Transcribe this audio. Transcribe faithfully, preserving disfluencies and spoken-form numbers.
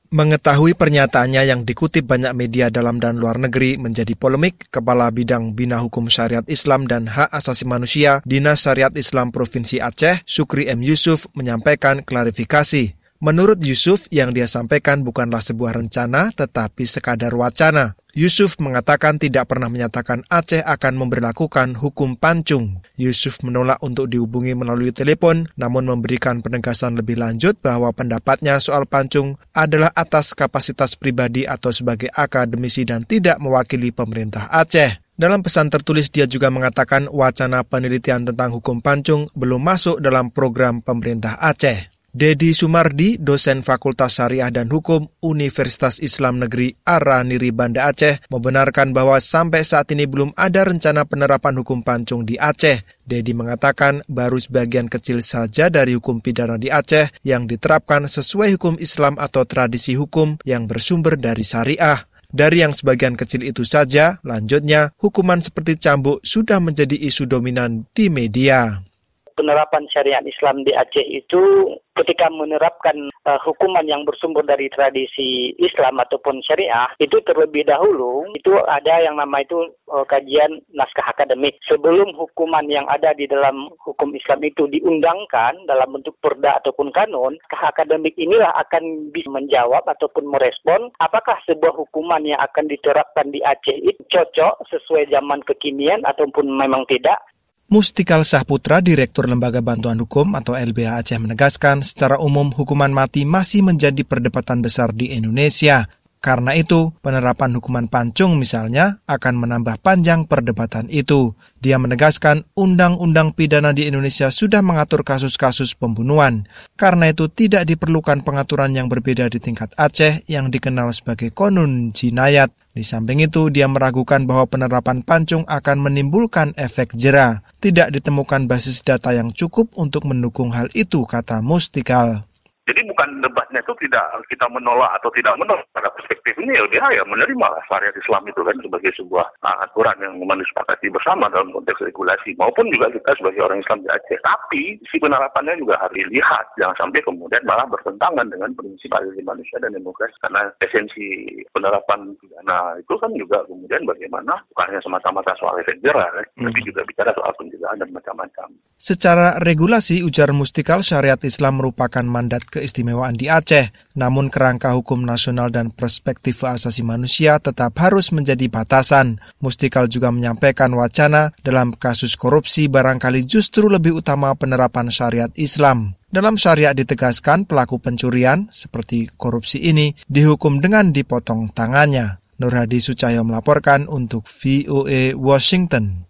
Mengetahui pernyataannya yang dikutip banyak media dalam dan luar negeri menjadi polemik, Kepala Bidang Bina Hukum Syariat Islam dan Hak Asasi Manusia Dinas Syariat Islam Provinsi Aceh, Sukri M. Yusuf, menyampaikan klarifikasi. Menurut Yusuf, yang dia sampaikan bukanlah sebuah rencana, tetapi sekadar wacana. Yusuf mengatakan tidak pernah menyatakan Aceh akan memberlakukan hukum pancung. Yusuf menolak untuk dihubungi melalui telepon, namun memberikan penegasan lebih lanjut bahwa pendapatnya soal pancung adalah atas kapasitas pribadi atau sebagai akademisi dan tidak mewakili pemerintah Aceh. Dalam pesan tertulis dia juga mengatakan wacana penelitian tentang hukum pancung belum masuk dalam program pemerintah Aceh. Dedi Sumardi, dosen Fakultas Syariah dan Hukum Universitas Islam Negeri Araniri Banda Aceh, membenarkan bahwa sampai saat ini belum ada rencana penerapan hukum pancung di Aceh. Dedi mengatakan baru sebagian kecil saja dari hukum pidana di Aceh yang diterapkan sesuai hukum Islam atau tradisi hukum yang bersumber dari syariah. Dari yang sebagian kecil itu saja, lanjutnya, hukuman seperti cambuk sudah menjadi isu dominan di media. Penerapan syariat Islam di Aceh itu ketika menerapkan uh, hukuman yang bersumber dari tradisi Islam ataupun syariah, itu terlebih dahulu itu ada yang nama itu uh, kajian naskah akademik. Sebelum hukuman yang ada di dalam hukum Islam itu diundangkan dalam bentuk perda ataupun kanun, naskah akademik inilah akan bisa menjawab ataupun merespon apakah sebuah hukuman yang akan diterapkan di Aceh itu cocok sesuai zaman kekinian ataupun memang tidak. Mustikal Sahputra, Direktur Lembaga Bantuan Hukum atau L B H Aceh menegaskan secara umum hukuman mati masih menjadi perdebatan besar di Indonesia. Karena itu, penerapan hukuman pancung misalnya akan menambah panjang perdebatan itu. Dia menegaskan undang-undang pidana di Indonesia sudah mengatur kasus-kasus pembunuhan. Karena itu tidak diperlukan pengaturan yang berbeda di tingkat Aceh yang dikenal sebagai konun jinayat. Di samping itu, dia meragukan bahwa penerapan pancung akan menimbulkan efek jera. Tidak ditemukan basis data yang cukup untuk mendukung hal itu, kata Mustikal. Jadi bukan debatnya itu tidak kita menolak atau tidak menolak. Pada perspektif ini L B H ya menerima syariat Islam itu kan sebagai sebuah uh, aturan yang disepakati bersama dalam konteks regulasi. Maupun juga kita sebagai orang Islam di Aceh. Tapi si penerapannya juga harus dilihat. Jangan sampai kemudian malah bertentangan dengan prinsip asasi manusia dan demokrasi. Karena esensi penerapan pidana itu kan juga kemudian bagaimana bukan hanya semata-mata soal efek jera, kan? hmm. tapi juga bicara soal pencegahan dan macam-macam. Secara regulasi, ujar Mustikal, syariat Islam merupakan mandat keistimewaan di Aceh, namun kerangka hukum nasional dan perspektif asasi manusia tetap harus menjadi batasan. Mustikal juga menyampaikan wacana dalam kasus korupsi barangkali justru lebih utama penerapan syariat Islam. Dalam syariat ditegaskan pelaku pencurian seperti korupsi ini dihukum dengan dipotong tangannya. Nur Hadi Sucahyo melaporkan untuk V O A Washington.